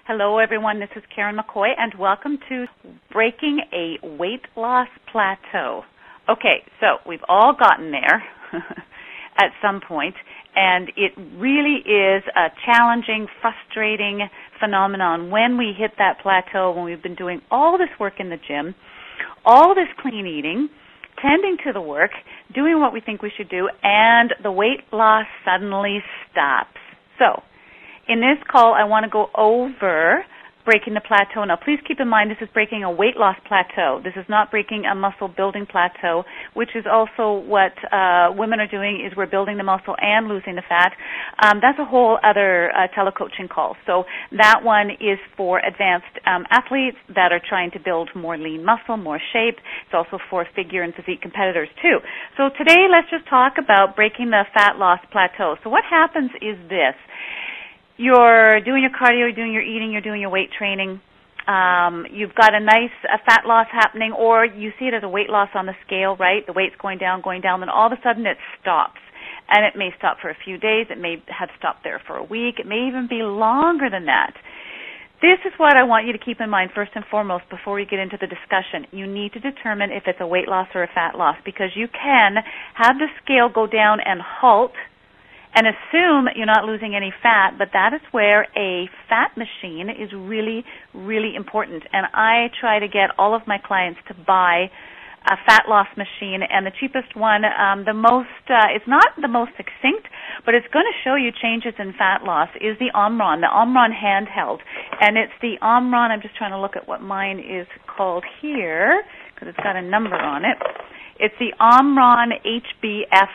Hello, everyone. This is Karen McCoy, and welcome to Breaking a Weight Loss Plateau. Okay, so we've all gotten there at some point, and it really is a challenging, frustrating phenomenon when we hit that plateau, when we've been doing all this work in the gym, all this clean eating, tending to the work, doing what we think we should do, and the weight loss suddenly stops. So, in this call, I want to go over breaking the plateau. Now, please keep in mind this is breaking a weight loss plateau. This is not breaking a muscle building plateau, which is also what women are doing, is we're building the muscle and losing the fat. That's a whole other telecoaching call. So that one is for advanced athletes that are trying to build more lean muscle, more shape. It's also for figure and physique competitors, too. So today, let's just talk about breaking the fat loss plateau. So what happens is this. You're doing your cardio, you're doing your eating, you're doing your weight training. You've got a nice fat loss happening, or you see it as a weight loss on the scale, right? The weight's going down, then all of a sudden it stops. And it may stop for a few days. It may have stopped there for a week. It may even be longer than that. This is what I want you to keep in mind first and foremost before we get into the discussion. You need to determine if it's a weight loss or a fat loss, because you can have the scale go down and halt and assume you're not losing any fat, but that is where a fat machine is really, really important. And I try to get all of my clients to buy a fat loss machine, and the cheapest one, it's not the most succinct, but it's going to show you changes in fat loss, is the Omron handheld. And it's the Omron, I'm just trying to look at what mine is called here, because it's got a number on it. It's the Omron HBF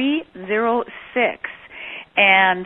306. And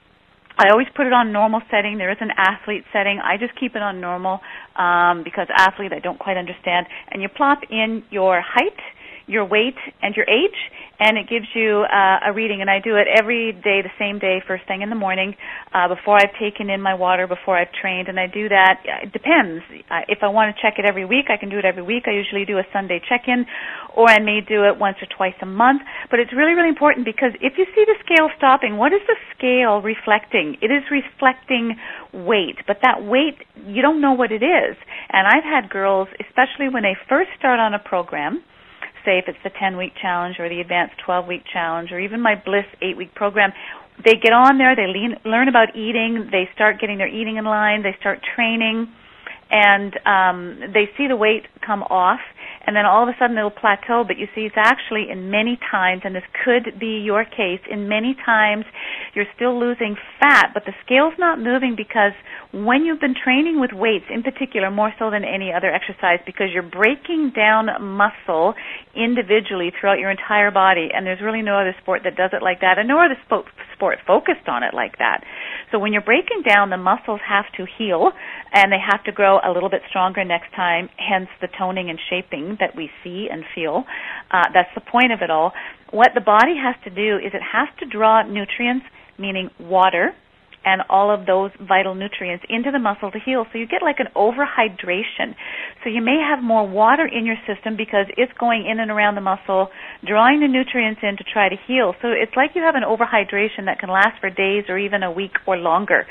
I always put it on normal setting. There is an athlete setting. I just keep it on normal because athlete I don't quite understand. And you plop in your height, your weight, and your age, and it gives you a reading. And I do it every day, the same day, first thing in the morning, before I've taken in my water, before I've trained. And I do that. It depends. If I want to check it every week, I can do it every week. I usually do a Sunday check-in, or I may do it once or twice a month. But it's really, really important, because if you see the scale stopping, what is the scale reflecting? It is reflecting weight, but that weight, you don't know what it is. And I've had girls, especially when they first start on a program, say if it's the 10-week challenge or the advanced 12-week challenge or even my Bliss 8-week program, they get on there, they learn about eating, they start getting their eating in line, they start training, and they see the weight come off, and then all of a sudden it'll plateau. But you see, it's actually in many times, and this could be your case, in many times you're still losing fat, but the scale's not moving, because when you've been training with weights, in particular, more so than any other exercise, because you're breaking down muscle individually throughout your entire body, and there's really no other sport that does it like that, and no other sport focused on it like that. So when you're breaking down, the muscles have to heal, and they have to grow a little bit stronger next time, hence the toning and shaping that we see and feel. That's the point of it all. What the body has to do is it has to draw nutrients, meaning water, and all of those vital nutrients into the muscle to heal. So you get like an overhydration. So you may have more water in your system because it's going in and around the muscle, drawing the nutrients in to try to heal. So it's like you have an overhydration that can last for days or even a week or longer.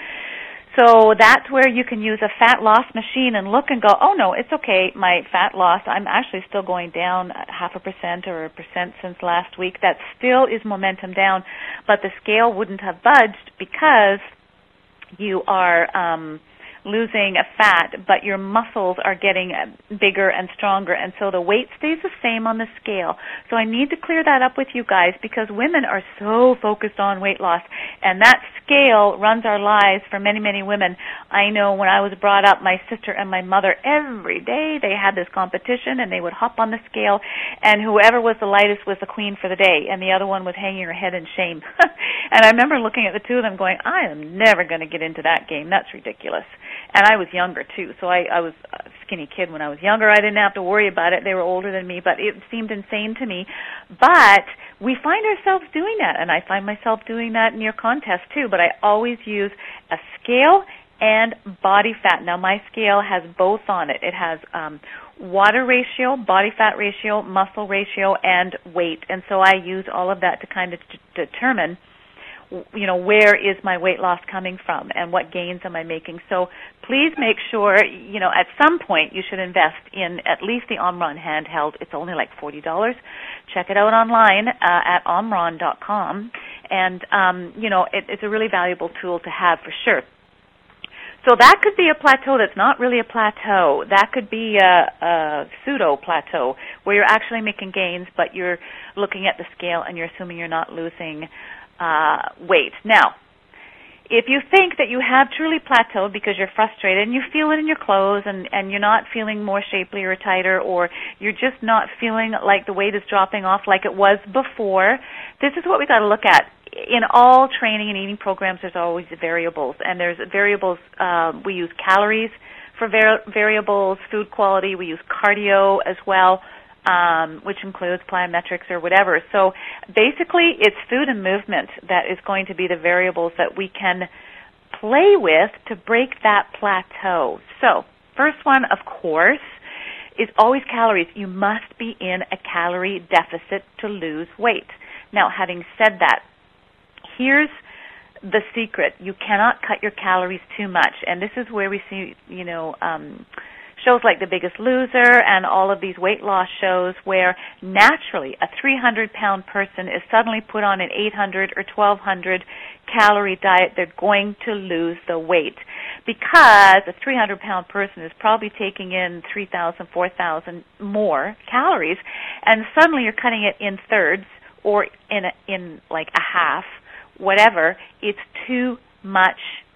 So that's where you can use a fat loss machine and look and go, oh, no, it's okay, my fat loss, I'm actually still going down 0.5% or 1% since last week. That still is momentum down, but the scale wouldn't have budged because you are losing a fat, but your muscles are getting bigger and stronger, and so the weight stays the same on the scale. So I need to clear that up with you guys, because women are so focused on weight loss, and that scale runs our lives for many, many women. I know when I was brought up, my sister and my mother, every day they had this competition, and they would hop on the scale, and whoever was the lightest was the queen for the day, and the other one was hanging her head in shame. And I remember looking at the two of them going, I am never going to get into that game. That's ridiculous. And I was younger, too, so I was a skinny kid when I was younger. I didn't have to worry about it. They were older than me, but it seemed insane to me. But we find ourselves doing that, and I find myself doing that near contests, too. But I always use a scale and body fat. Now, my scale has both on it. It has water ratio, body fat ratio, muscle ratio, and weight. And so I use all of that to kind of determine where is my weight loss coming from and what gains am I making. So please make sure, at some point you should invest in at least the Omron handheld. It's only like $40. Check it out online at omron.com. And, it's a really valuable tool to have for sure. So that could be a plateau that's not really a plateau. That could be a pseudo-plateau where you're actually making gains, but you're looking at the scale and you're assuming you're not losing weight. Now, if you think that you have truly plateaued because you're frustrated and you feel it in your clothes and you're not feeling more shapely or tighter, or you're just not feeling like the weight is dropping off like it was before, this is what we got to look at. In all training and eating programs, there's always variables, and there's variables. We use calories for variables, food quality. We use cardio as well, which includes plyometrics or whatever. So basically, it's food and movement that is going to be the variables that we can play with to break that plateau. So first one, of course, is always calories. You must be in a calorie deficit to lose weight. Now, having said that, here's the secret. You cannot cut your calories too much. And this is where we see, shows like The Biggest Loser and all of these weight loss shows where naturally a 300-pound person is suddenly put on an 800 or 1,200 calorie diet. They're going to lose the weight because a 300-pound person is probably taking in 3,000, 4,000 more calories, and suddenly you're cutting it in thirds or in like a half, whatever. It's too much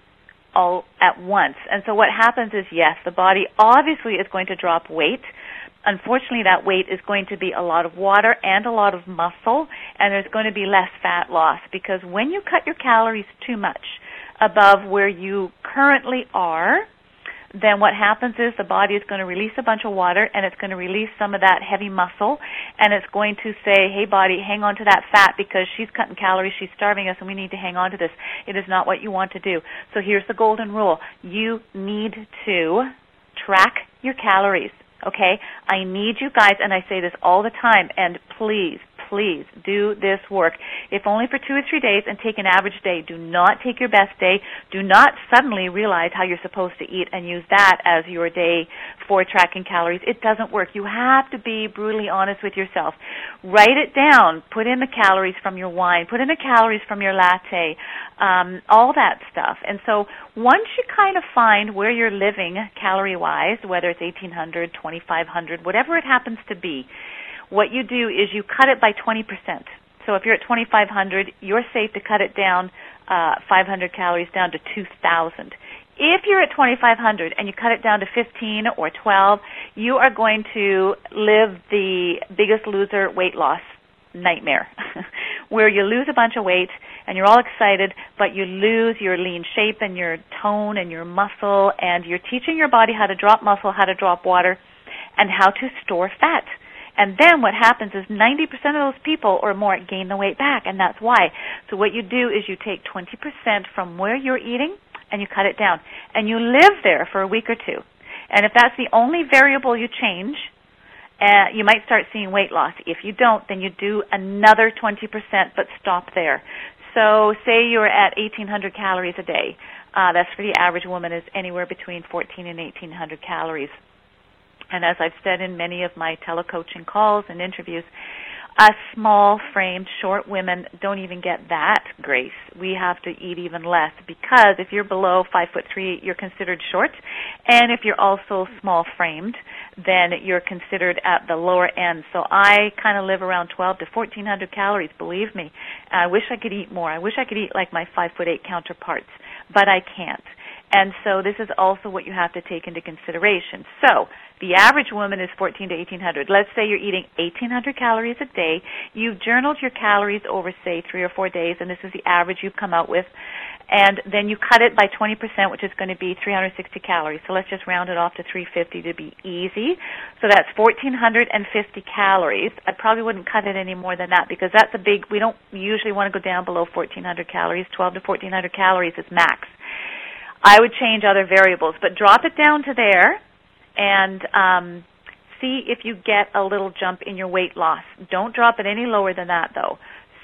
all at once. And so what happens is, yes, the body obviously is going to drop weight. Unfortunately, that weight is going to be a lot of water and a lot of muscle, and there's going to be less fat loss, because when you cut your calories too much above where you currently are, then what happens is the body is going to release a bunch of water, and it's going to release some of that heavy muscle, and it's going to say, hey, body, hang on to that fat because she's cutting calories, she's starving us, and we need to hang on to this. It is not what you want to do. So here's the golden rule. You need to track your calories, okay? I need you guys, and I say this all the time, and please do this work, if only for 2 or 3 days, and take an average day. Do not take your best day. Do not suddenly realize how you're supposed to eat and use that as your day for tracking calories. It doesn't work. You have to be brutally honest with yourself. Write it down. Put in the calories from your wine. Put in the calories from your latte, all that stuff. And so once you kind of find where you're living calorie-wise, whether it's 1,800, 2,500, whatever it happens to be, what you do is you cut it by 20%. So if you're at 2,500, you're safe to cut it down 500 calories down to 2,000. If you're at 2,500 and you cut it down to 15 or 12, you are going to live the Biggest Loser weight loss nightmare, where you lose a bunch of weight and you're all excited, but you lose your lean shape and your tone and your muscle, and you're teaching your body how to drop muscle, how to drop water, and how to store fat. And then what happens is 90% of those people or more gain the weight back, and that's why. So what you do is you take 20% from where you're eating and you cut it down. And you live there for a week or two. And if that's the only variable you change, you might start seeing weight loss. If you don't, then you do another 20%, but stop there. So say you're at 1,800 calories a day. That's for the average woman, is anywhere between 1,400 and 1,800 calories. And as I've said in many of my telecoaching calls and interviews, us small-framed, short women don't even get that grace. We have to eat even less, because if you're below 5'3", you're considered short. And if you're also small-framed, then you're considered at the lower end. So I kind of live around 1,200 to 1,400 calories, believe me. I wish I could eat more. I wish I could eat like my 5'8" counterparts, but I can't. And so this is also what you have to take into consideration. So the average woman is 1,400 to 1,800. Let's say you're eating 1,800 calories a day. You've journaled your calories over, say, 3 or 4 days, and this is the average you've come out with. And then you cut it by 20%, which is going to be 360 calories. So let's just round it off to 350 to be easy. So that's 1,450 calories. I probably wouldn't cut it any more than that, because that's a big, we don't usually want to go down below 1,400 calories. 1,200 to 1,400 calories is max. I would change other variables, but drop it down to there and see if you get a little jump in your weight loss. Don't drop it any lower than that, though.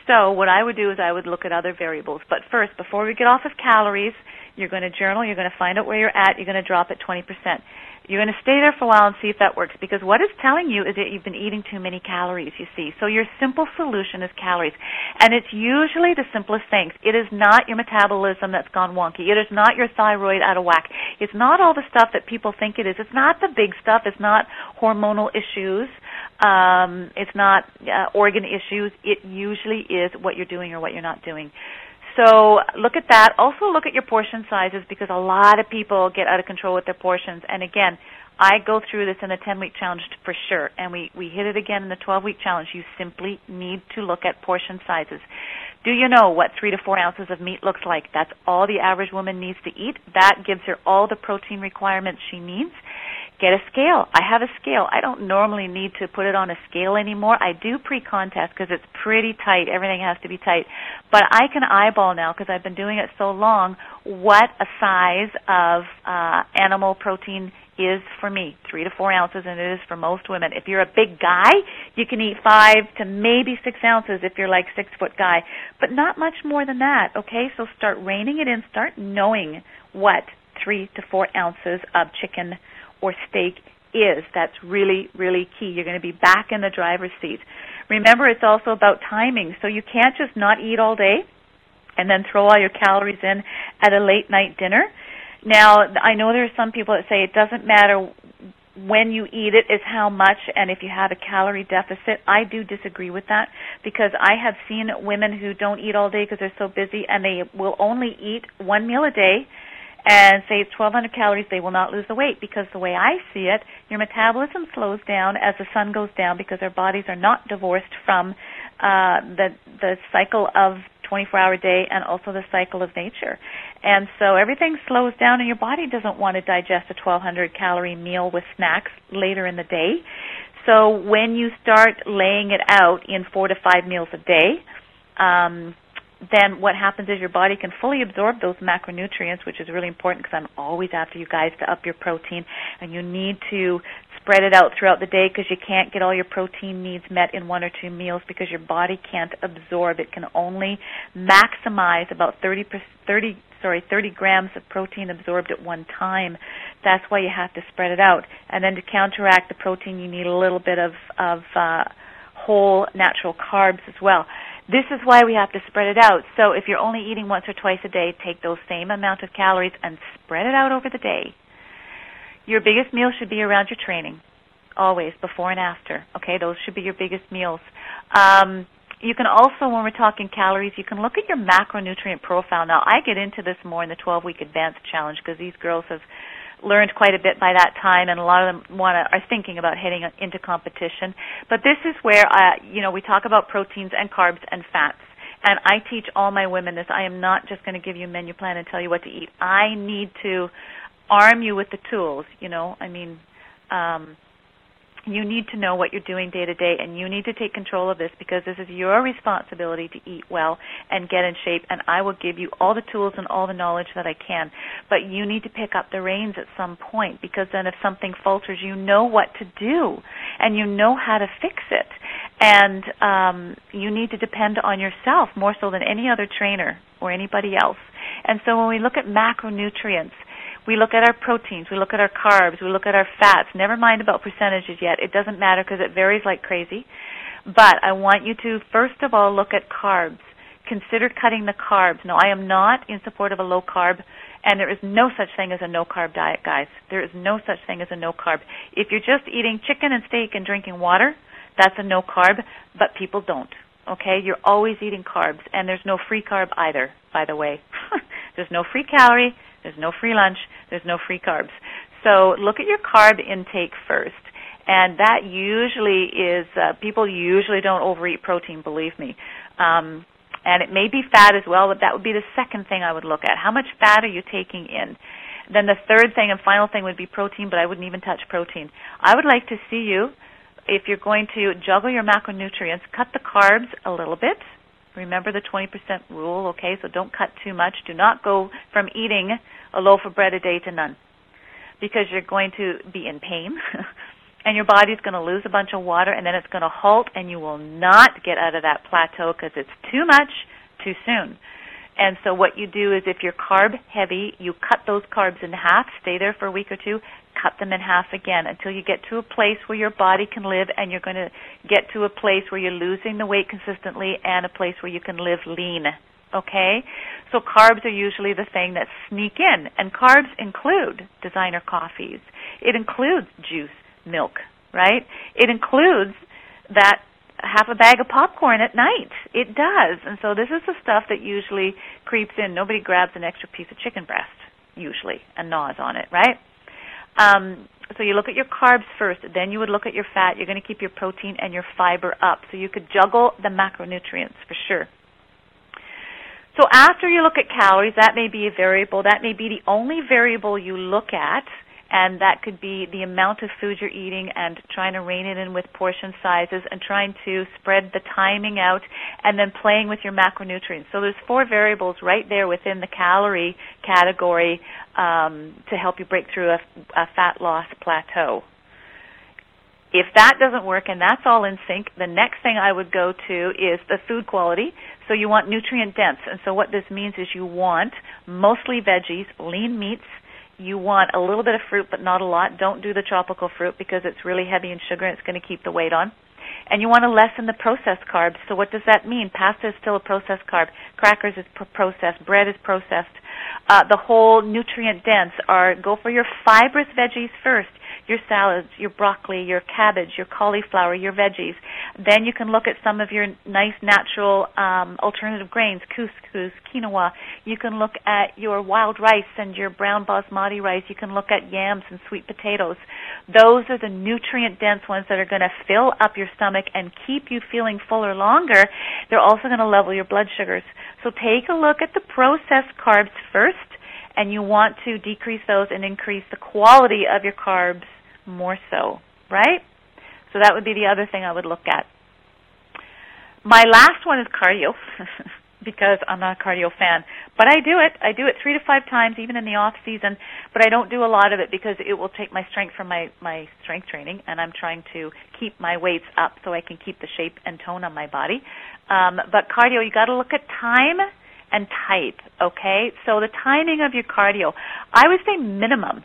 So what I would do is I would look at other variables. But first, before we get off of calories, you're going to journal, you're going to find out where you're at, you're going to drop it 20%. You're going to stay there for a while and see if that works, because what it's telling you is that you've been eating too many calories, you see. So your simple solution is calories. And it's usually the simplest things. It is not your metabolism that's gone wonky. It is not your thyroid out of whack. It's not all the stuff that people think it is. It's not the big stuff. It's not hormonal issues. It's not organ issues. It usually is what you're doing or what you're not doing. So look at that. Also look at your portion sizes, because a lot of people get out of control with their portions. And again, I go through this in the 10-week challenge for sure, and we hit it again in the 12-week challenge. You simply need to look at portion sizes. Do you know what 3 to 4 ounces of meat looks like? That's all the average woman needs to eat. That gives her all the protein requirements she needs. Get a scale. I have a scale. I don't normally need to put it on a scale anymore. I do pre-contest because it's pretty tight. Everything has to be tight. But I can eyeball now, because I've been doing it so long, what a size of animal protein is for me, 3 to 4 ounces, and it is for most women. If you're a big guy, you can eat 5 to maybe 6 ounces if you're like 6-foot guy, but not much more than that, okay? So start reining it in. Start knowing what 3 to 4 ounces of chicken or steak is. That's really, really key. You're going to be back in the driver's seat. Remember, it's also about timing. So you can't just not eat all day and then throw all your calories in at a late night dinner. Now, I know there are some people that say it doesn't matter when you eat it, is how much, and if you have a calorie deficit. I do disagree with that, because I have seen women who don't eat all day because they're so busy, and they will only eat one meal a day and say it's 1,200 calories. They will not lose the weight, because the way I see it, your metabolism slows down as the sun goes down, because our bodies are not divorced from the cycle of 24-hour day and also the cycle of nature. And so everything slows down, and your body doesn't want to digest a 1,200-calorie meal with snacks later in the day. So when you start laying it out in 4 to 5 meals a day, then what happens is your body can fully absorb those macronutrients, which is really important, because I'm always after you guys to up your protein, and you need to spread it out throughout the day, because you can't get all your protein needs met in 1 or 2 meals, because your body can't absorb. It can only maximize about 30 grams of protein absorbed at one time. That's why you have to spread it out. And then to counteract the protein, you need a little bit of whole natural carbs as well. This is why we have to spread it out. So if you're only eating once or twice a day, take those same amount of calories and spread it out over the day. Your biggest meal should be around your training, always, before and after. Okay, those should be your biggest meals. You can also, when we're talking calories, you can look at your macronutrient profile. Now, I get into this more in the 12-week advanced challenge, because these girls have learned quite a bit by that time, and a lot of them are thinking about heading into competition. But this is where we talk about proteins and carbs and fats. And I teach all my women this. I am not just going to give you a menu plan and tell you what to eat. I need to arm you with the tools, you need to know what you're doing day to day, and you need to take control of this, because this is your responsibility to eat well and get in shape, and I will give you all the tools and all the knowledge that I can. But you need to pick up the reins at some point, because then if something falters, you know what to do, and you know how to fix it. And you need to depend on yourself more so than any other trainer or anybody else. And so when we look at macronutrients, we look at our proteins, we look at our carbs, we look at our fats. Never mind about percentages yet. It doesn't matter, because it varies like crazy. But I want you to, first of all, look at carbs. Consider cutting the carbs. Now, I am not in support of a low-carb, and there is no such thing as a no-carb diet, guys. There is no such thing as a no-carb. If you're just eating chicken and steak and drinking water, that's a no-carb, but people don't. Okay? You're always eating carbs, and there's no free carb either, by the way. There's no free calorie. There's no free lunch. There's no free carbs. So look at your carb intake first. And that usually is, people usually don't overeat protein, believe me. And it may be fat as well, but that would be the second thing I would look at. How much fat are you taking in? Then the third thing and final thing would be protein, but I wouldn't even touch protein. I would like to see you, if you're going to juggle your macronutrients, cut the carbs a little bit. Remember the 20% rule, okay? So don't cut too much. Do not go from eating a loaf of bread a day to none, because you're going to be in pain. and your body's going to lose a bunch of water, and then it's going to halt, and you will not get out of that plateau because it's too much too soon. And so what you do is if you're carb heavy, you cut those carbs in half, stay there for a week or two, cut them in half again until you get to a place where your body can live, and you're going to get to a place where you're losing the weight consistently and a place where you can live lean. Okay? So carbs are usually the thing that sneak in, and carbs include designer coffees. It includes juice, milk, right? It includes that half a bag of popcorn at night. It does. And so this is the stuff that usually creeps in. Nobody grabs an extra piece of chicken breast, usually, and gnaws on it, right? So you look at your carbs first, then you would look at your fat. You're going to keep your protein and your fiber up. So you could juggle the macronutrients for sure. So after you look at calories, that may be a variable. That may be the only variable you look at, and that could be the amount of food you're eating and trying to rein it in with portion sizes and trying to spread the timing out and then playing with your macronutrients. So there's 4 variables right there within the calorie category to help you break through a fat loss plateau. If that doesn't work and that's all in sync, the next thing I would go to is the food quality. So you want nutrient dense. And so what this means is you want mostly veggies, lean meats. You want a little bit of fruit but not a lot. Don't do the tropical fruit because it's really heavy in sugar and it's going to keep the weight on. And you want to lessen the processed carbs. So what does that mean? Pasta is still a processed carb. Crackers is processed. Bread is processed. The whole nutrient dense go for your fibrous veggies first. Your salads, your broccoli, your cabbage, your cauliflower, your veggies. Then you can look at some of your nice natural alternative grains, couscous, quinoa. You can look at your wild rice and your brown basmati rice. You can look at yams and sweet potatoes. Those are the nutrient-dense ones that are going to fill up your stomach and keep you feeling fuller longer. They're also going to level your blood sugars. So take a look at the processed carbs first, and you want to decrease those and increase the quality of your carbs more so, right? So that would be the other thing I would look at. My last one is cardio because I'm not a cardio fan, but I do it. I do it 3 to 5 times, even in the off season, but I don't do a lot of it because it will take my strength from my strength training, and I'm trying to keep my weights up so I can keep the shape and tone on my body. But cardio, you got to look at time and type, okay? So the timing of your cardio, I would say minimum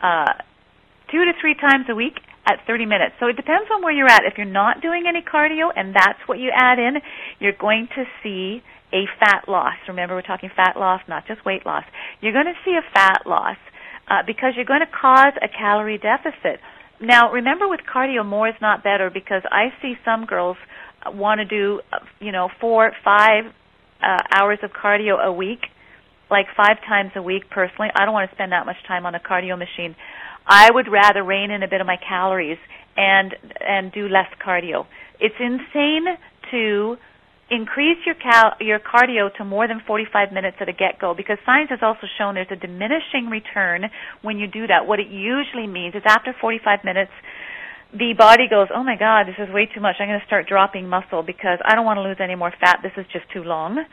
2 to 3 times a week at 30 minutes. So it depends on where you're at. If you're not doing any cardio and that's what you add in, you're going to see a fat loss. Remember, we're talking fat loss, not just weight loss. You're going to see a fat loss because you're going to cause a calorie deficit. Now, remember with cardio, more is not better because I see some girls want to do, 4, 5 hours of cardio a week, like 5 times a week personally. I don't want to spend that much time on a cardio machine. I would rather rein in a bit of my calories and do less cardio. It's insane to increase your cardio to more than 45 minutes at a get-go because science has also shown there's a diminishing return when you do that. What it usually means is after 45 minutes, the body goes, oh, my God, this is way too much. I'm going to start dropping muscle because I don't want to lose any more fat. This is just too long.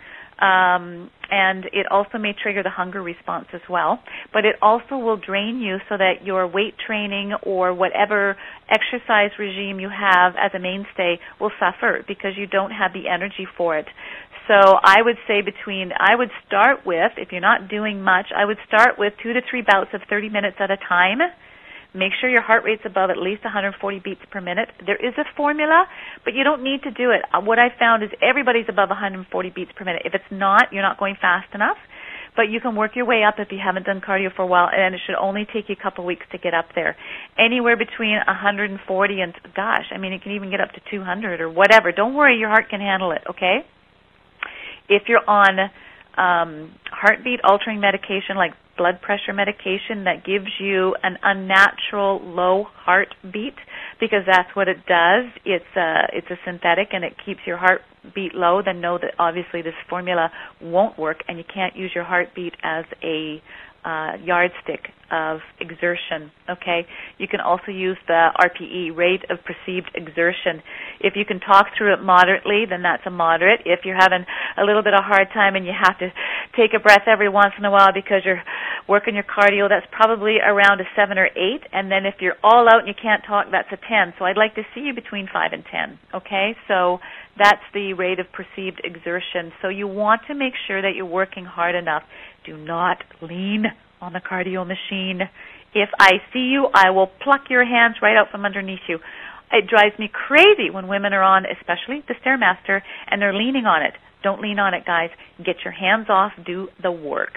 And it also may trigger the hunger response as well. But it also will drain you so that your weight training or whatever exercise regime you have as a mainstay will suffer because you don't have the energy for it. So I would say I would start with, if you're not doing much, I would start with 2 to 3 bouts of 30 minutes at a time. Make sure your heart rate's above at least 140 beats per minute. There is a formula, but you don't need to do it. What I found is everybody's above 140 beats per minute. If it's not, you're not going fast enough. But you can work your way up if you haven't done cardio for a while, and it should only take you a couple weeks to get up there. Anywhere between 140 and, it can even get up to 200 or whatever. Don't worry, your heart can handle it, okay? If you're on heartbeat-altering medication like blood pressure medication that gives you an unnatural low heartbeat, because that's what it does. It's a synthetic and it keeps your heartbeat low, then know that obviously this formula won't work and you can't use your heartbeat as a yardstick of exertion, okay? You can also use the RPE, rate of perceived exertion. If you can talk through it moderately, then that's a moderate. If you're having a little bit of hard time and you have to take a breath every once in a while because you're working your cardio, that's probably around a 7 or 8. And then if you're all out and you can't talk, that's a 10. So I'd like to see you between 5 and 10, okay? So that's the rate of perceived exertion. So you want to make sure that you're working hard enough. Do not lean on the cardio machine. If I see you, I will pluck your hands right out from underneath you. It drives me crazy when women are on, especially the Stairmaster, and they're leaning on it. Don't lean on it, guys. Get your hands off. Do the work.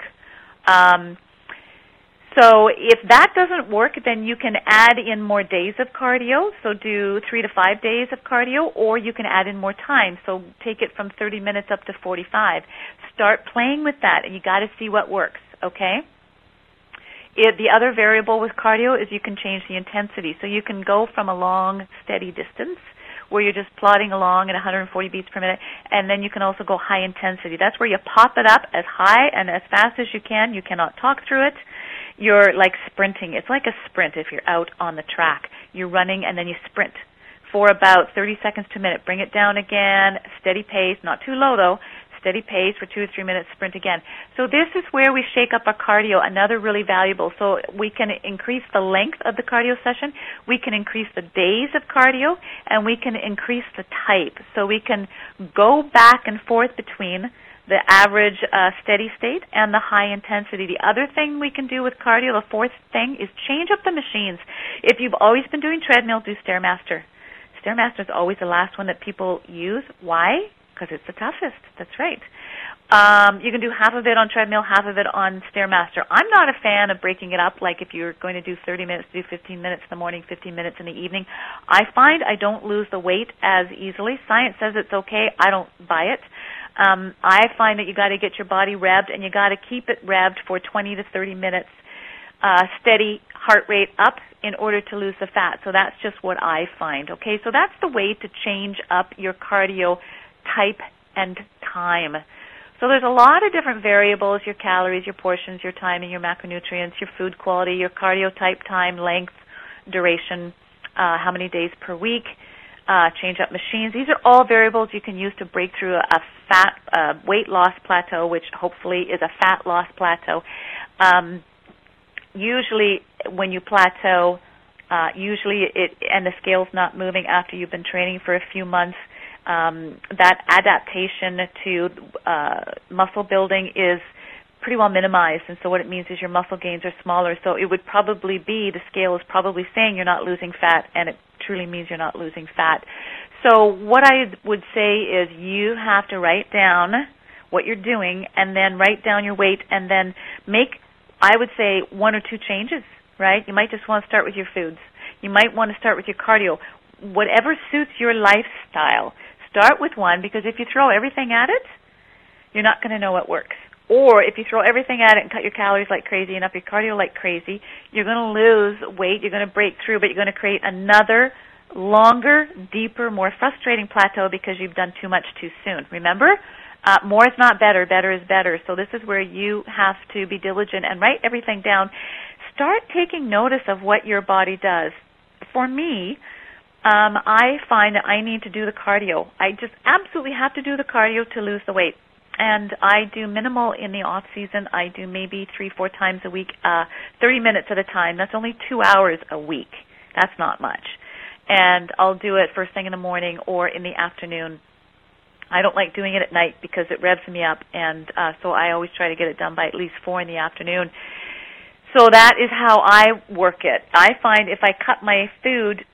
So if that doesn't work, then you can add in more days of cardio. So do 3 to 5 days of cardio, or you can add in more time. So take it from 30 minutes up to 45. Start playing with that, and you got to see what works, okay? The other variable with cardio is you can change the intensity. So you can go from a long, steady distance where you're just plodding along at 140 beats per minute, and then you can also go high intensity. That's where you pop it up as high and as fast as you can. You cannot talk through it. You're like sprinting. It's like a sprint if you're out on the track. You're running and then you sprint for about 30 seconds to a minute. Bring it down again, steady pace, not too low though, steady pace for 2 or 3 minutes, sprint again. So this is where we shake up our cardio, another really valuable. So we can increase the length of the cardio session, we can increase the days of cardio, and we can increase the type. So we can go back and forth between the average steady state and the high intensity. The other thing we can do with cardio, the fourth thing, is change up the machines. If you've always been doing treadmill, do Stairmaster. Stairmaster is always the last one that people use. Why? Because it's the toughest. That's right. You can do half of it on treadmill, half of it on Stairmaster. I'm not a fan of breaking it up, like if you're going to do 30 minutes, do 15 minutes in the morning, 15 minutes in the evening. I find I don't lose the weight as easily. Science says it's okay. I don't buy it. I find that you got to get your body revved, and you got to keep it revved for 20 to 30 minutes, steady heart rate up in order to lose the fat. So that's just what I find. Okay, so that's the way to change up your cardio type and time. So there's a lot of different variables: your calories, your portions, your timing, your macronutrients, your food quality, your cardio type, time, length, duration, how many days per week. Change up machines. These are all variables you can use to break through a fat weight loss plateau, which hopefully is a fat loss plateau. Usually when you plateau, and the scale's not moving after you've been training for a few months, that adaptation to muscle building is pretty well minimized, and so what it means is your muscle gains are smaller. So it would probably be, the scale is probably saying you're not losing fat, and it truly means you're not losing fat. So what I would say is you have to write down what you're doing, and then write down your weight, and then make, I would say, 1 or 2 changes, right? You might just want to start with your foods. You might want to start with your cardio. Whatever suits your lifestyle, start with one, because if you throw everything at it, you're not going to know what works. Or if you throw everything at it and cut your calories like crazy and up your cardio like crazy, you're going to lose weight, you're going to break through, but you're going to create another longer, deeper, more frustrating plateau because you've done too much too soon. Remember, more is not better, better is better. So this is where you have to be diligent and write everything down. Start taking notice of what your body does. For me, I find that I need to do the cardio. I just absolutely have to do the cardio to lose the weight. And I do minimal in the off season. I do maybe 3-4 times a week, 30 minutes at a time. That's only 2 hours a week. That's not much. And I'll do it first thing in the morning or in the afternoon. I don't like doing it at night because it revs me up, and so I always try to get it done by at least 4 in the afternoon. So that is how I work it. I find if I cut my food,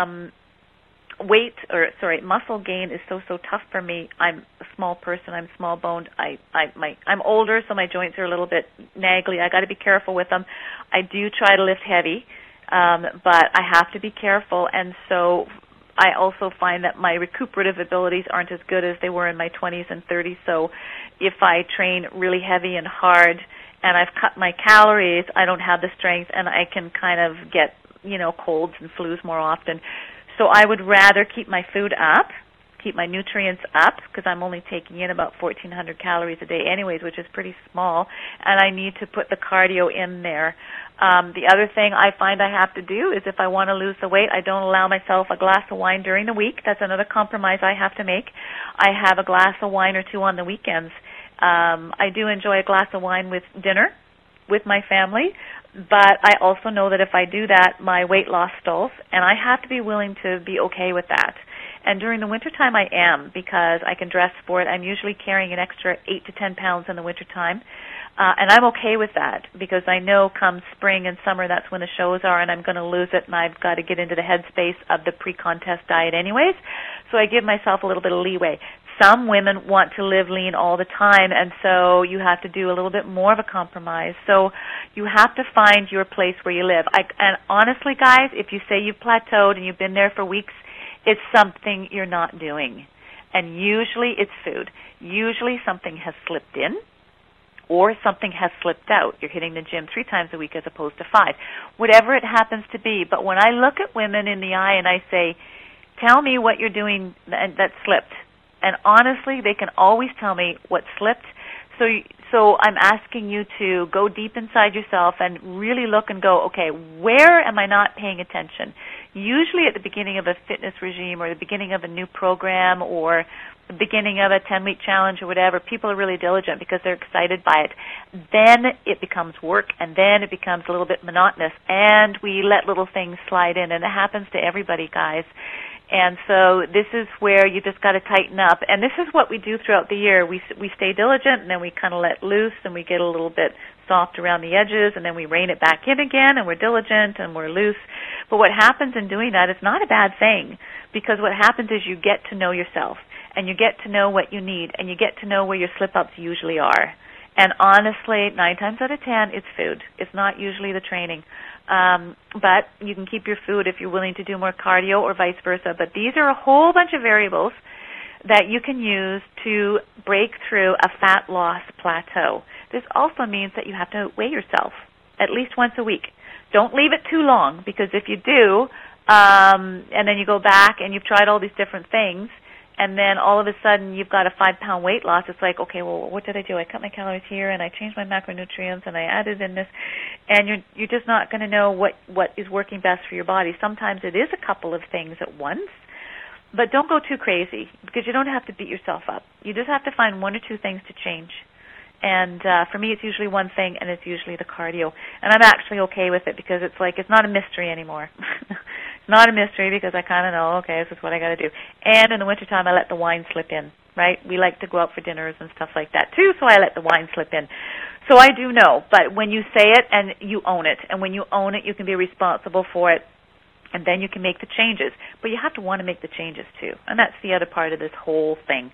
muscle gain is so tough for me. I'm a small person. I'm small boned. I'm older, so my joints are a little bit naggly. I got to be careful with them. I do try to lift heavy, but I have to be careful. And so I also find that my recuperative abilities aren't as good as they were in my 20s and 30s. So if I train really heavy and hard, and I've cut my calories, I don't have the strength, and I can kind of get colds and flus more often. So I would rather keep my food up, keep my nutrients up, because I'm only taking in about 1,400 calories a day anyways, which is pretty small, and I need to put the cardio in there. The other thing I find I have to do is if I want to lose the weight, I don't allow myself a glass of wine during the week. That's another compromise I have to make. I have a glass of wine or 2 on the weekends. I do enjoy a glass of wine with dinner, with my family, but I also know that if I do that, my weight loss stalls, and I have to be willing to be okay with that. And during the wintertime, I am, because I can dress for it. I'm usually carrying an extra 8 to 10 pounds in the wintertime. And I'm okay with that, because I know come spring and summer, that's when the shows are, and I'm going to lose it, and I've got to get into the headspace of the pre-contest diet anyways. So I give myself a little bit of leeway. Some women want to live lean all the time, and so you have to do a little bit more of a compromise. So you have to find your place where you live. And honestly, guys, if you say you've plateaued and you've been there for weeks, it's something you're not doing. And usually it's food. Usually something has slipped in, or something has slipped out. You're hitting the gym 3 times a week as opposed to 5. Whatever it happens to be. But when I look at women in the eye and I say, tell me what you're doing that slipped, and honestly, they can always tell me what slipped. So I'm asking you to go deep inside yourself and really look and go, okay, where am I not paying attention? Usually at the beginning of a fitness regime, or the beginning of a new program, or the beginning of a 10-week challenge or whatever, people are really diligent because they're excited by it. Then it becomes work, and then it becomes a little bit monotonous, and we let little things slide in, and it happens to everybody, guys. And so this is where you just got to tighten up. And this is what we do throughout the year. We stay diligent, and then we kind of let loose, and we get a little bit soft around the edges, and then we rein it back in again, and we're diligent, and we're loose. But what happens in doing that is not a bad thing, because what happens is you get to know yourself, and you get to know what you need, and you get to know where your slip-ups usually are. And honestly, 9 times out of 10, it's food. It's not usually the training. But you can keep your food if you're willing to do more cardio, or vice versa. But these are a whole bunch of variables that you can use to break through a fat loss plateau. This also means that you have to weigh yourself at least once a week. Don't leave it too long, because if you do, and then you go back and you've tried all these different things, and then all of a sudden you've got a 5-pound weight loss, it's like, okay, well, what did I do? I cut my calories here, and I changed my macronutrients, and I added in this, and you're just not going to know what is working best for your body. Sometimes it is a couple of things at once, but don't go too crazy, because you don't have to beat yourself up. You just have to find 1 or 2 things to change. And for me, it's usually one thing, and it's usually the cardio. And I'm actually okay with it, because it's like, it's not a mystery anymore. It's not a mystery, because I kind of know, okay, this is what I got to do. And in the wintertime, I let the wine slip in, right? We like to go out for dinners and stuff like that, too, so I let the wine slip in. So I do know, but when you say it and you own it, and when you own it, you can be responsible for it, and then you can make the changes. But you have to want to make the changes, too. And that's the other part of this whole thing.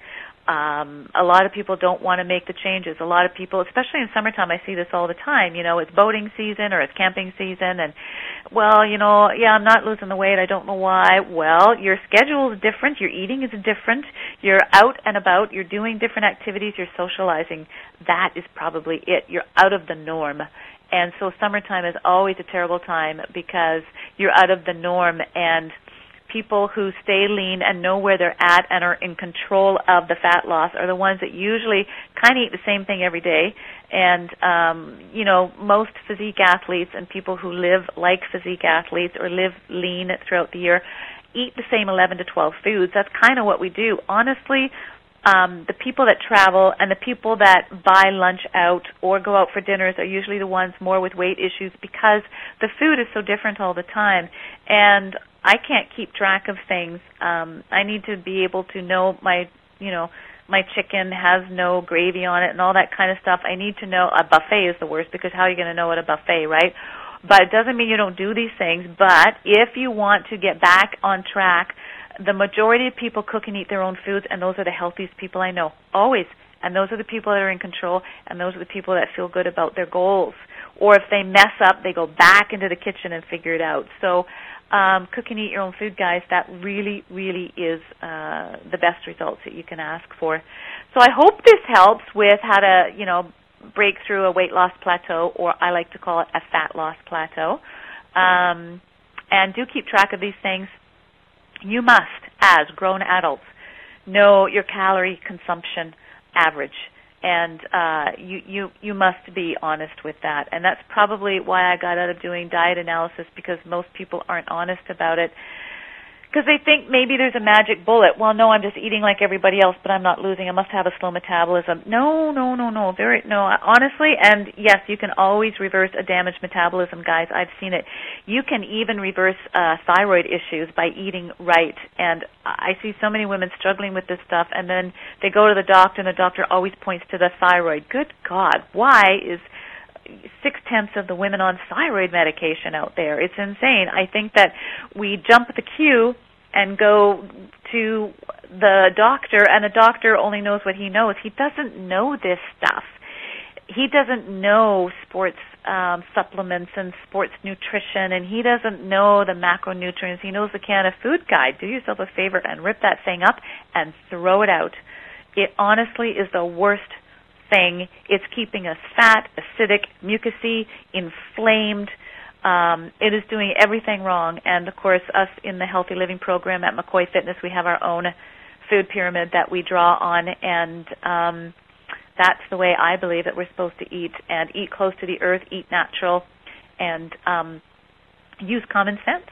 A lot of people don't want to make the changes. A lot of people, especially in summertime, I see this all the time. You know, it's boating season or it's camping season, and, well, you know, yeah, I'm not losing the weight. I don't know why. Well, your schedule is different. Your eating is different. You're out and about. You're doing different activities. You're socializing. That is probably it. You're out of the norm. And so summertime is always a terrible time, because you're out of the norm, and people who stay lean and know where they're at and are in control of the fat loss are the ones that usually kind of eat the same thing every day. And, you know, most physique athletes and people who live like physique athletes or live lean throughout the year eat the same 11 to 12 foods. That's kind of what we do. Honestly, the people that travel and the people that buy lunch out or go out for dinners are usually the ones more with weight issues, because the food is so different all the time. And I can't keep track of things. I need to be able to know my chicken has no gravy on it and all that kind of stuff. I need to know. A buffet is the worst, because how are you going to know at a buffet, right? But it doesn't mean you don't do these things. But if you want to get back on track, the majority of people cook and eat their own foods, and those are the healthiest people I know, always. And those are the people that are in control, and those are the people that feel good about their goals. Or if they mess up, they go back into the kitchen and figure it out. So cook and eat your own food, guys. That really, really is the best results that you can ask for. So I hope this helps with how to, you know, break through a weight loss plateau, or I like to call it a fat loss plateau. And do keep track of these things. You must, as grown adults, know your calorie consumption average. And you must be honest with that. And that's probably why I got out of doing diet analysis, because most people aren't honest about it. Because they think maybe there's a magic bullet. Well, no, I'm just eating like everybody else, but I'm not losing. I must have a slow metabolism. No. Honestly, and yes, you can always reverse a damaged metabolism, guys. I've seen it. You can even reverse thyroid issues by eating right. And I see so many women struggling with this stuff, and then they go to the doctor, and the doctor always points to the thyroid. Good God, why is 6/10 of the women on thyroid medication out there? It's insane. I think that we jump the queue and go to the doctor, and the doctor only knows what he knows. He doesn't know this stuff. He doesn't know sports supplements and sports nutrition, and he doesn't know the macronutrients. He knows the can of food guide. Do yourself a favor and rip that thing up and throw it out. It honestly is the worst thing. It's keeping us fat, acidic, mucousy, inflamed. It is doing everything wrong. And, of course, us in the Healthy Living program at McCoy Fitness, we have our own food pyramid that we draw on, and that's the way I believe that we're supposed to eat, and eat close to the earth, eat natural, and use common sense.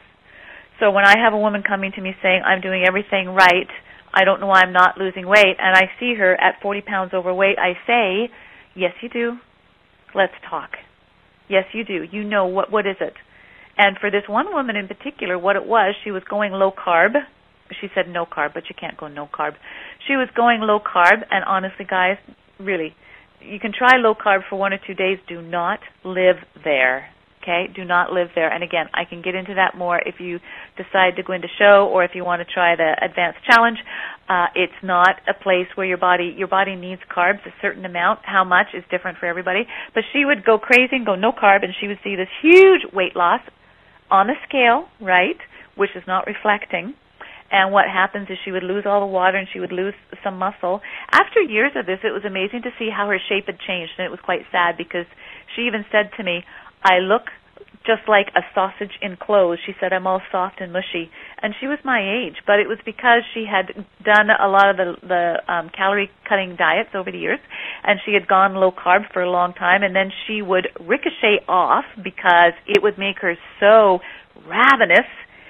So when I have a woman coming to me saying, I'm doing everything right, I don't know why I'm not losing weight, and I see her at 40 pounds overweight, I say, yes, you do. Let's talk. Yes, you do. You know, what is it? And for this one woman in particular, what it was, she was going low carb. She said no carb, but you can't go no carb. She was going low carb, and honestly, guys, really, you can try low carb for 1 or 2 days. Do not live there. Okay? Do not live there. And again, I can get into that more if you decide to go into show, or if you want to try the advanced challenge. It's not a place where your body needs carbs, a certain amount. How much is different for everybody. But she would go crazy and go no carb, and she would see this huge weight loss on the scale, right, which is not reflecting. And what happens is she would lose all the water, and she would lose some muscle. After years of this, it was amazing to see how her shape had changed, and it was quite sad because she even said to me, I look just like a sausage in clothes. She said, I'm all soft and mushy. And she was my age, but it was because she had done a lot of the calorie-cutting diets over the years, and she had gone low-carb for a long time, and then she would ricochet off because it would make her so ravenous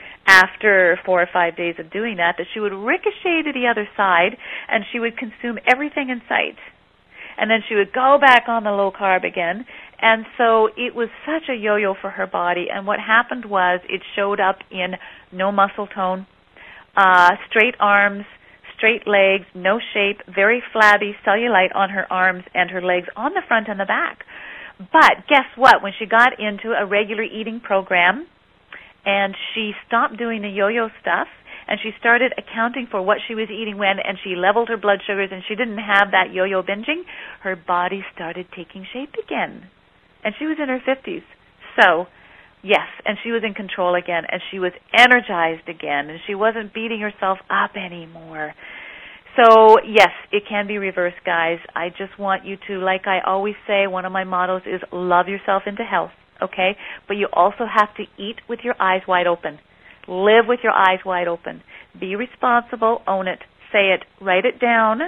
after 4 or 5 days of doing that she would ricochet to the other side, and she would consume everything in sight. And then she would go back on the low carb again. And so it was such a yo-yo for her body. And what happened was it showed up in no muscle tone, straight arms, straight legs, no shape, very flabby cellulite on her arms and her legs on the front and the back. But guess what? When she got into a regular eating program and she stopped doing the yo-yo stuff, and she started accounting for what she was eating when, and she leveled her blood sugars, and she didn't have that yo-yo binging, her body started taking shape again. And she was in her 50s. So, yes, and she was in control again, and she was energized again, and she wasn't beating herself up anymore. So, yes, it can be reversed, guys. I just want you to, like I always say, one of my mottos is love yourself into health, okay? But you also have to eat with your eyes wide open. Live with your eyes wide open. Be responsible. Own it. Say it. Write it down.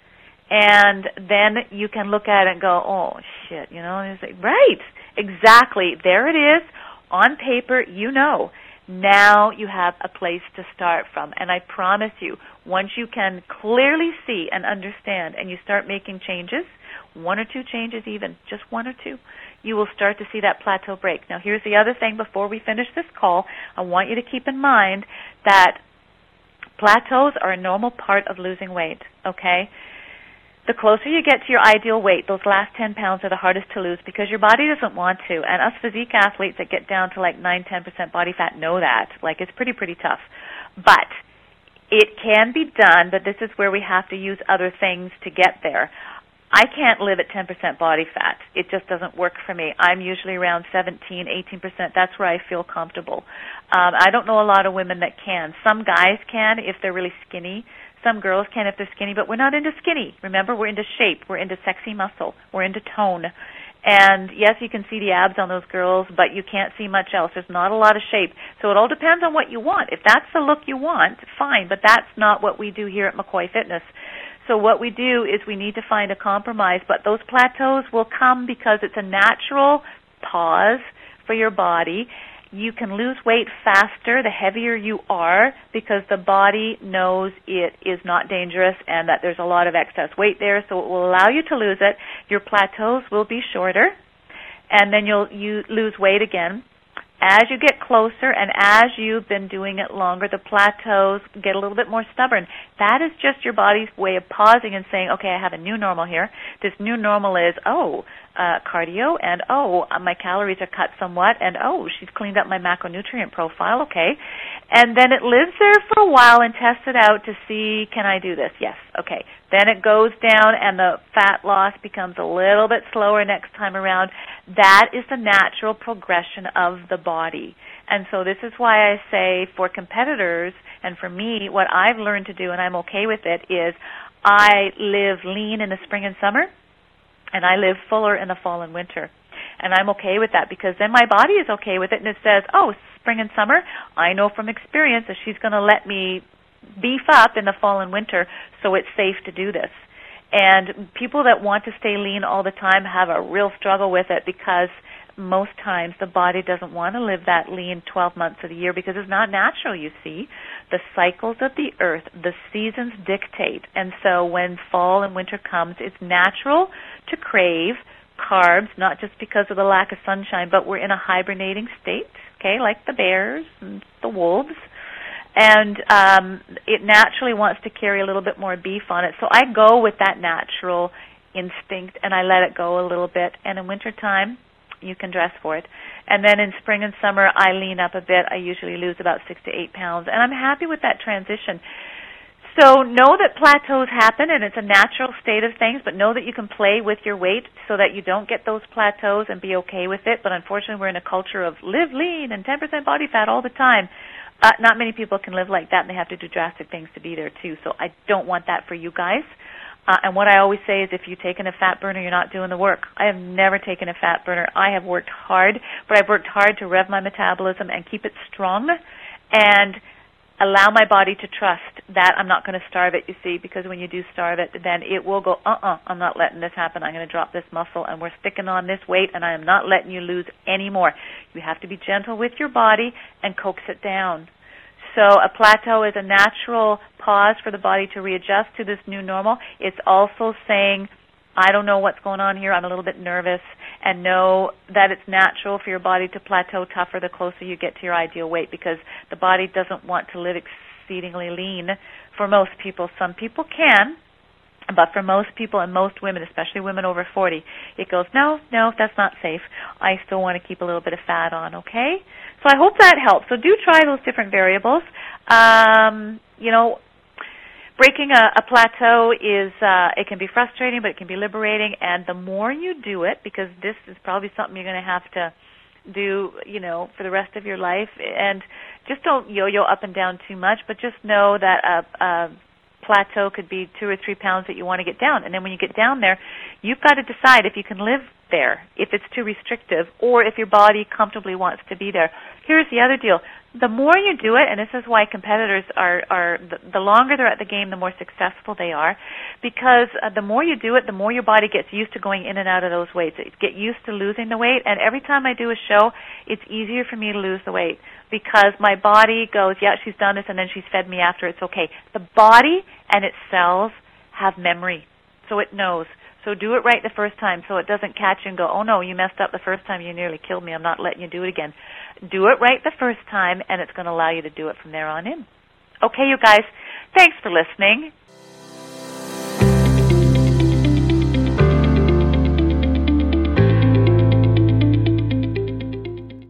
And then you can look at it and go, oh, shit, you know. And it's like, right. Exactly. There it is. On paper, you know. Now you have a place to start from. And I promise you, once you can clearly see and understand and you start making changes, 1 or 2 changes even, just 1 or 2, you will start to see that plateau break. Now, here's the other thing before we finish this call. I want you to keep in mind that plateaus are a normal part of losing weight, okay? The closer you get to your ideal weight, those last 10 pounds are the hardest to lose because your body doesn't want to. And us physique athletes that get down to like 9-10% body fat know that. Like, it's pretty tough. But it can be done, but this is where we have to use other things to get there. I can't live at 10% body fat. It just doesn't work for me. I'm usually around 17-18%. That's where I feel comfortable. I don't know a lot of women that can. Some guys can if they're really skinny. Some girls can if they're skinny, but we're not into skinny. Remember, we're into shape. We're into sexy muscle. We're into tone. And, yes, you can see the abs on those girls, but you can't see much else. There's not a lot of shape. So it all depends on what you want. If that's the look you want, fine, but that's not what we do here at McCoy Fitness. So what we do is we need to find a compromise, but those plateaus will come because it's a natural pause for your body. You can lose weight faster the heavier you are because the body knows it is not dangerous and that there's a lot of excess weight there, so it will allow you to lose it. Your plateaus will be shorter, and then you lose weight again. As you get closer and as you've been doing it longer, the plateaus get a little bit more stubborn. That is just your body's way of pausing and saying, okay, I have a new normal here. This new normal is, cardio, and my calories are cut somewhat, and she's cleaned up my macronutrient profile, okay. And then it lives there for a while and tests it out to see, can I do this? Yes, okay. Then it goes down and the fat loss becomes a little bit slower next time around. That is the natural progression of the body. And so this is why I say for competitors and for me, what I've learned to do, and I'm okay with it, is I live lean in the spring and summer, and I live fuller in the fall and winter. And I'm okay with that because then my body is okay with it, and it says, spring and summer, I know from experience that she's going to let me beef up in the fall and winter, so it's safe to do this. And people that want to stay lean all the time have a real struggle with it because most times the body doesn't want to live that lean 12 months of the year because it's not natural, you see. The cycles of the earth, the seasons dictate. And so when fall and winter comes, it's natural to crave carbs, not just because of the lack of sunshine, but we're in a hibernating state, okay, like the bears and the wolves. And it naturally wants to carry a little bit more beef on it. So I go with that natural instinct, and I let it go a little bit. And in wintertime, you can dress for it. And then in spring and summer, I lean up a bit. I usually lose about 6 to 8 pounds. And I'm happy with that transition. So know that plateaus happen, and it's a natural state of things, but know that you can play with your weight so that you don't get those plateaus and be okay with it. But unfortunately, we're in a culture of live lean and 10% body fat all the time. Not many people can live like that, and they have to do drastic things to be there, too. So I don't want that for you guys. And what I always say is if you've taken a fat burner, you're not doing the work. I have never taken a fat burner. I have worked hard, but I've worked hard to rev my metabolism and keep it strong and allow my body to trust that I'm not going to starve it, you see, because when you do starve it, then it will go, I'm not letting this happen. I'm going to drop this muscle, and we're sticking on this weight, and I am not letting you lose any more. You have to be gentle with your body and coax it down. So a plateau is a natural pause for the body to readjust to this new normal. It's also saying, I don't know what's going on here. I'm a little bit nervous, and know that it's natural for your body to plateau tougher the closer you get to your ideal weight because the body doesn't want to live exceedingly lean for most people. Some people can, but for most people and most women, especially women over 40, it goes, no, that's not safe. I still want to keep a little bit of fat on, okay? So I hope that helps. So do try those different variables. Breaking a plateau is, it can be frustrating, but it can be liberating. And the more you do it, because this is probably something you're going to have to do, for the rest of your life. And just don't yo-yo up and down too much, but just know that a plateau could be 2 or 3 pounds that you want to get down. And then when you get down there, you've got to decide if you can live there, if it's too restrictive, or if your body comfortably wants to be there. Here's the other deal. The more you do it, and this is why competitors are the longer they're at the game, the more successful they are, because the more you do it, the more your body gets used to going in and out of those weights. It gets used to losing the weight, and every time I do a show, it's easier for me to lose the weight because my body goes, yeah, she's done this, and then she's fed me after. It's okay. The body and its cells have memory, so it knows. So do it right the first time so it doesn't catch you and go, oh, no, you messed up the first time. You nearly killed me. I'm not letting you do it again. Do it right the first time, and it's going to allow you to do it from there on in. Okay, you guys, thanks for listening.